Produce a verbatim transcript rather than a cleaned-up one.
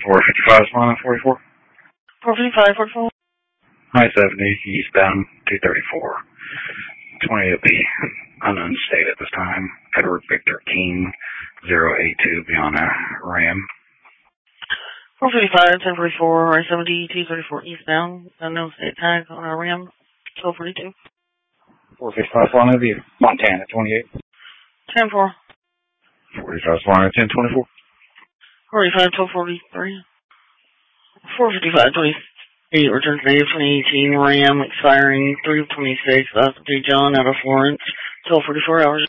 four fifty-five, Swan forty-four. four fifty-five, forty-four. I seventy, eastbound, two thirty-four. twenty will be unknown state at this time. Edward Victor King, zero eight two, beyond a Ram. four fifty-five, ten forty-four, I seventy, two thirty-four eastbound. Unknown state tag on our Ram, twelve forty-two. four fifty-five, Swan View, Montana, twenty-eight. ten four. forty-five, Swan ten twenty-four. forty-five, twelve forty-three. four fifty-five, twenty-eight, return to native twenty eighteen Ram, expiring three twenty-six, Doctor J. John out of Florence, twelve forty-four hours.